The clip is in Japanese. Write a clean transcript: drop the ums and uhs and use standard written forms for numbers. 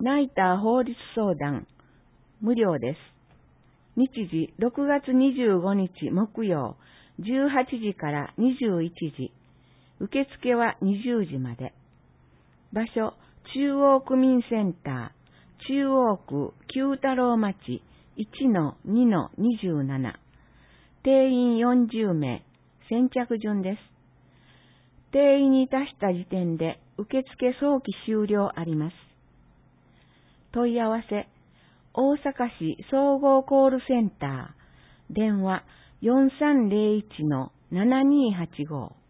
ナイター法律相談、無料です。日時6月25日木曜、18時から21時。受付は20時まで。場所、中央区民センター、中央区九太郎町 1-2-27。定員40名、先着順です。定員に達した時点で受付早期終了あります。問い合わせ、大阪市総合コールセンター、電話 4301-7285